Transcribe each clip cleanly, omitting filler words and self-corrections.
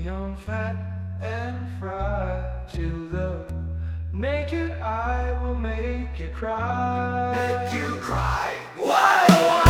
beyond fat and fried. To the naked eye will make you cry. Make you cry. Why?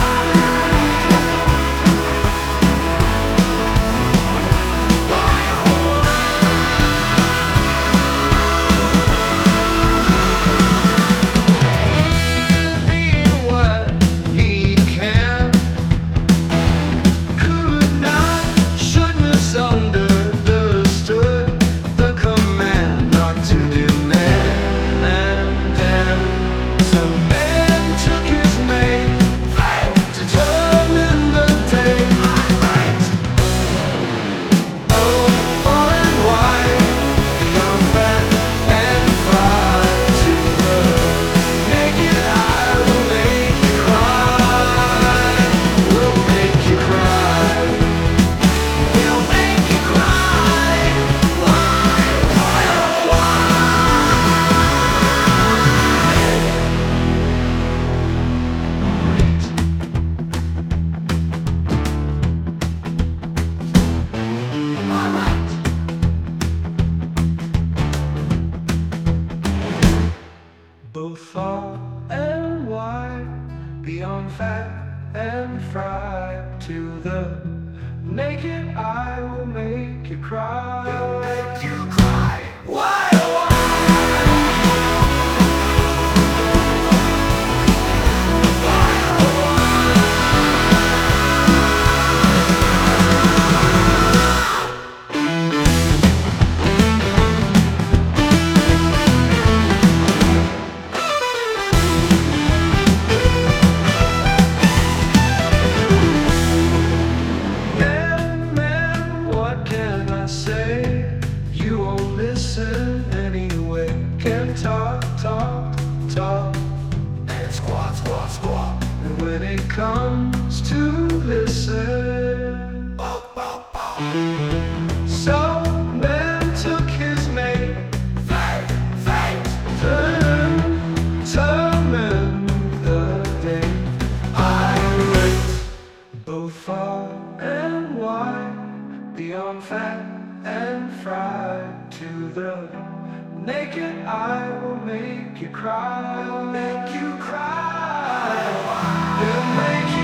Both far and wide, beyond fat and fried. To the naked eye will make you cry. Will make you cry. Why? You won't listen anyway. Can talk, and squawk, squawk, squawk. And when it comes to listen, so man took his mate, determined the day. Irate, both far and wide, beyond fat and fried. To the naked eye will make you cry. Make you cry. It'll make you